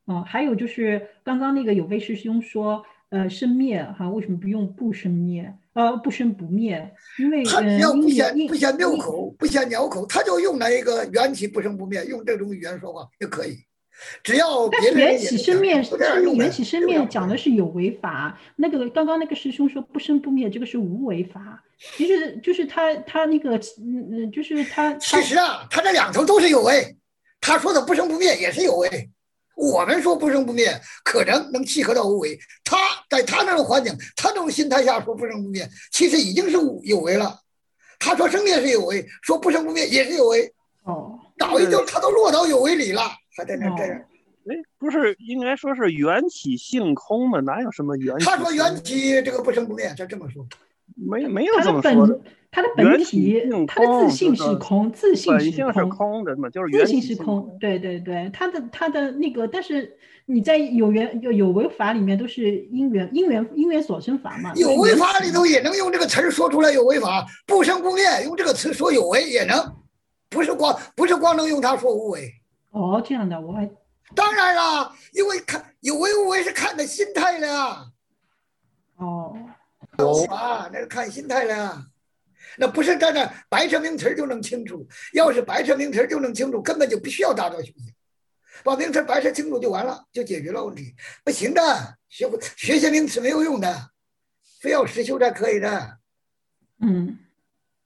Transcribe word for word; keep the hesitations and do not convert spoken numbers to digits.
哦，还有就是刚刚那个有位师兄说，呃，生灭哈，为什么不用不生灭？呃，不生不灭，因为他只呃， 要不因缘因嫌不嫌拗因口，不嫌鸟口，他就用那一个缘起不生不灭，用这种语言说话也可以。只要别的但是缘人也能讲， 起生灭， 就这样生命缘起用呗， 生灭有啥不对？ 讲的是有为法。那个刚刚那个师兄说不生不灭，这个是无为法。其实就是他他那个嗯嗯，就是他他其实啊，他这两头都是有为。他说的不生不灭也是有为，我们说不生不灭，可能能契合到无为。他在他那种环境，他那种心态下说不生不灭，其实已经是有为了。他说生灭是有为，说不生不灭也是有为， 哦早一这个就他都落到有为里了，还在那这样。 哦哎，不是应该说是缘起性空吗？哪有什么缘他说缘起生？ 起这个不生不灭，他这么说。 没没有他的这么说的。 本他的本缘起体， 性他的自空，这性是个空，自性本性是是空， 空的嘛，就是自性缘起是空。 性空。 对对对，他的他的那个，但是你在有缘有有为法里面都是因缘因缘因缘所生法嘛，都是有为缘起嘛。 法里头也能用这个词说出来，有为法不生不灭，用这个词说有为也能，不是光不是光能用它说无为。 哦，这样的，我还当然啦，因为看有为无为是看的心态的呀， 哦啊，那是看心态的呀。那不是在那白扯名词就能清楚，要是白扯名词就能清楚，根本就不需要大道修行，把名词白扯清楚就完了，就解决了问题。不行的，学学些名词没有用的，非要实修才可以的。 嗯。